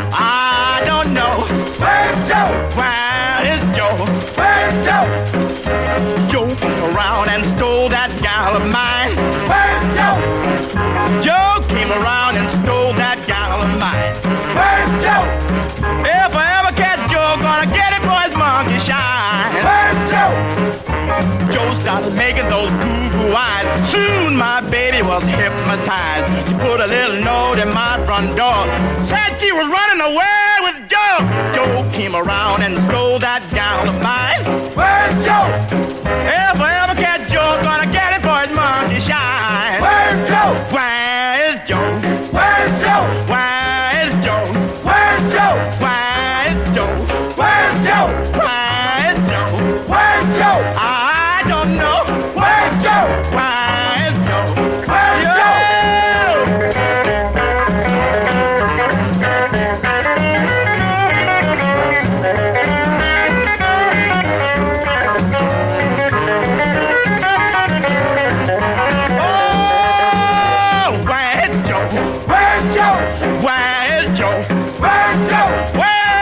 I don't know. Where's Joe? Where is Joe? Where's Joe? Joe came around and stole that gal of mine. Where's Joe? Joe came around and stole that gal of mine. Where's Joe? If I ever catch Joe, gonna get it for his monkey shine. Where's Joe? Joe started making those goo-goo eyes. Soon my baby was hypnotized. She put a little note in my front door. Said she was running away with Joe. Joe came around and stole that gal of mine.